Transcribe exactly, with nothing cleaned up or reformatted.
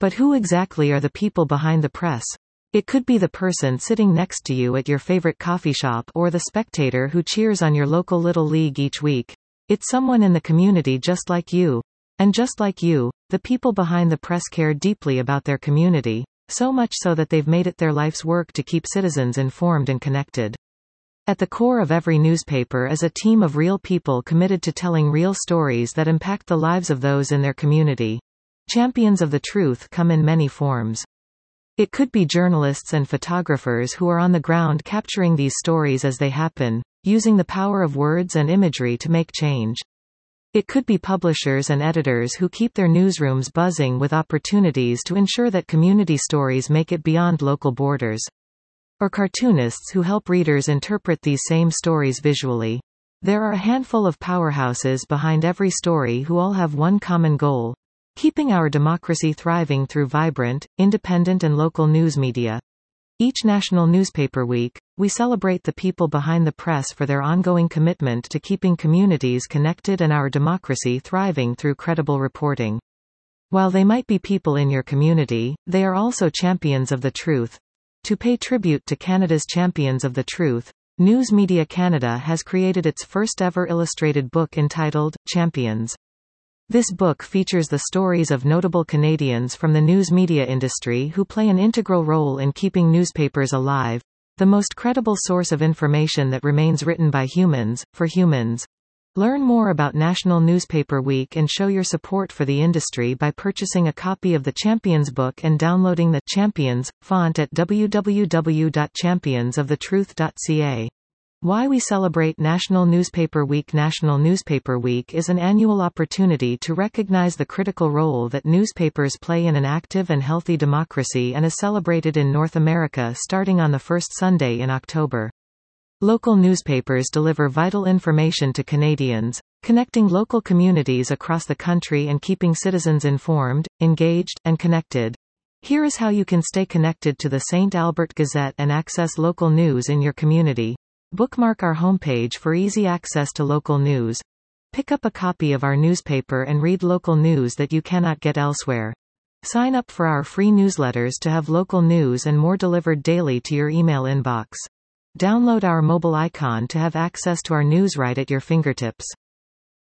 But who exactly are the people behind the press? It could be the person sitting next to you at your favorite coffee shop or the spectator who cheers on your local little league each week. It's someone in the community just like you. And just like you, the people behind the press care deeply about their community, so much so that they've made it their life's work to keep citizens informed and connected. At the core of every newspaper is a team of real people committed to telling real stories that impact the lives of those in their community. Champions of the truth come in many forms. It could be journalists and photographers who are on the ground capturing these stories as they happen, using the power of words and imagery to make change. It could be publishers and editors who keep their newsrooms buzzing with opportunities to ensure that community stories make it beyond local borders. Or cartoonists who help readers interpret these same stories visually. There are a handful of powerhouses behind every story who all have one common goal: keeping our democracy thriving through vibrant, independent and local news media. Each National Newspaper Week, we celebrate the people behind the press for their ongoing commitment to keeping communities connected and our democracy thriving through credible reporting. While they might be people in your community, they are also champions of the truth. To pay tribute to Canada's champions of the truth, News Media Canada has created its first-ever illustrated book entitled, Champions. This book features the stories of notable Canadians from the news media industry who play an integral role in keeping newspapers alive, the most credible source of information that remains written by humans, for humans. Learn more about National Newspaper Week and show your support for the industry by purchasing a copy of the Champions book and downloading the Champions font at w w w dot champions of the truth dot c a. Why we celebrate National Newspaper Week. National Newspaper Week is an annual opportunity to recognize the critical role that newspapers play in an active and healthy democracy and is celebrated in North America starting on the first Sunday in October. Local newspapers deliver vital information to Canadians, connecting local communities across the country and keeping citizens informed, engaged, and connected. Here is how you can stay connected to the Saint Albert Gazette and access local news in your community. Bookmark our homepage for easy access to local news. Pick up a copy of our newspaper and read local news that you cannot get elsewhere. Sign up for our free newsletters to have local news and more delivered daily to your email inbox. Download our mobile icon to have access to our news right at your fingertips.